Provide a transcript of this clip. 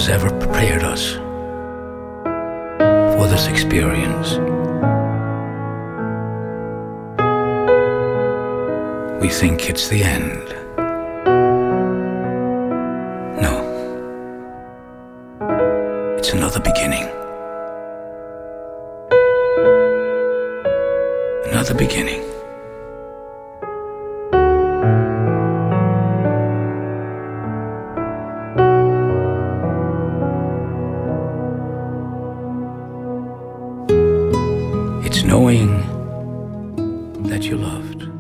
has ever prepared us for this experience. We think it's the end. No. It's another beginning. Another beginning. It's knowing that you loved.